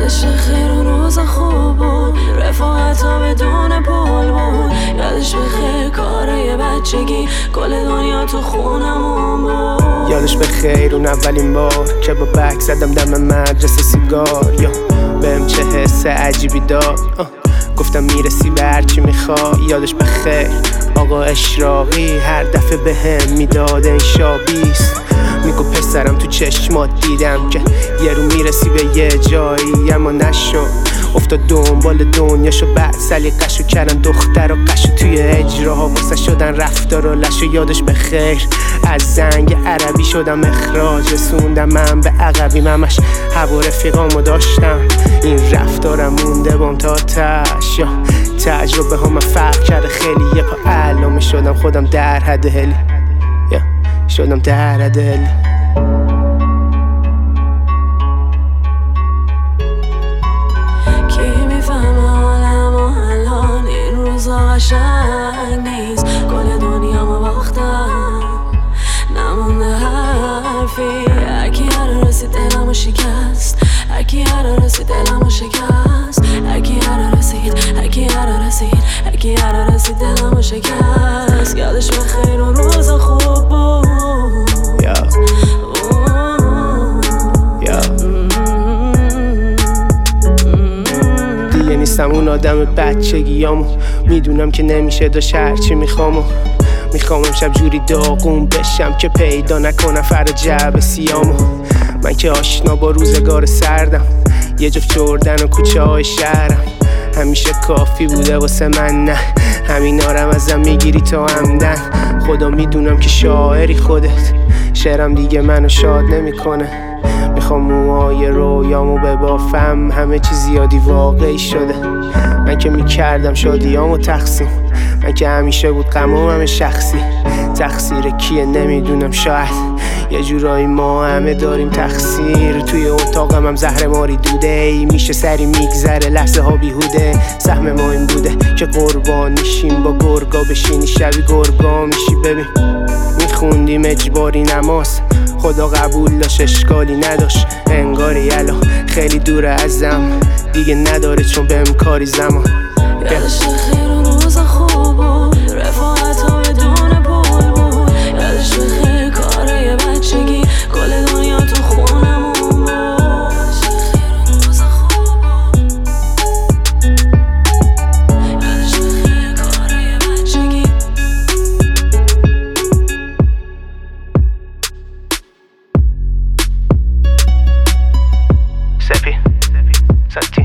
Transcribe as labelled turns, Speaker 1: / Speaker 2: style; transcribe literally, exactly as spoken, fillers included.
Speaker 1: یادش خیر و روز خوب بود، رفاقت ها بدون پول بود. یادش بخیر کارای بچگی، کل دنیا تو خونمون بود.
Speaker 2: یادش بخیر اون اولین بار که با بک زدم دم مدرسه سیگار، یا بهم چه حس عجیبی داد، گفتم میرسی به هرچی میخوای. یادش بخیر آقا اشراقی هر دفعه بهم میداد انشابیست، میگو پسرم تو چشمات دیدم که یه رو میرسی به یه جایی، اما نشد. افتاد دنبال دنیاشو بعد سلیقه‌شو کردن دختر و قشو توی اجراها واسه شدن رفتار و لشو. یادش بخیر از زنگ عربی شدم اخراج، رسوندم من به عقبی ممش هوا رفیقامو داشتم. این رفتارم مونده بام تا تش، یا تجربه ها من فرق کرده خیلی. یه پا علامه شدم خودم در حد هلی، یا شدم در حد هلی.
Speaker 1: قشنگ نیست کل دنیا ما باختم، نمونده حرفی. هرکی هر رسید دلمو شکست، هرکی هر رسید دلمو شکست، هرکی هر رسید، هرکی هر رسید، هرکی هر رسید دلمو شکست. یادش بخیر و روز خوب بود.
Speaker 2: نیستم اون آدم بچگیامو، میدونم که نمیشه داشت هرچی میخوامو. میخوام امشب جوری داغون بشم که پیدا نکنم فردا جعب سیامو. من که آشنا با روزگار سردم، یه جفت جردن و کوچه های شهرم همیشه کافی بوده واسه من. نه همینارم ازم میگیری تا همدن، خدا میدونم که شاعری خودت، شعرم دیگه منو شاد نمیکنه. میخوام موهای رویامو ببافم، همه چی زیادی واقعی شده. من که میکردم شادیامو تقسیم، من که همیشه بود غمم همه شخصی. تقصیر کیه نمیدونم، شاید یه جورایی ما همه داریم تقصیر. توی اتاقم هم زهر ماری دوده ای، میشه سری میگذره لحظه ها بیهوده. سهم ما این بوده که قربان نیشیم با گرگا بشینی شبی گرگا میشی. ببین میخوندیم اجباری نماز، خدا قبول داشت اشکالی نداشت. انگاری الان خیلی دوره ازم، دیگه نداره چون بهم کاری زمان.
Speaker 1: یادش خیر و روز خوب بود، رفاقت ها بدون پول بود. یادش بخیر کارای بچگی، کل دنیا تو خونمون بود. یادش خیر و روز خوب بود، یادش بخیر کارای بچگی.
Speaker 2: سپی ساتی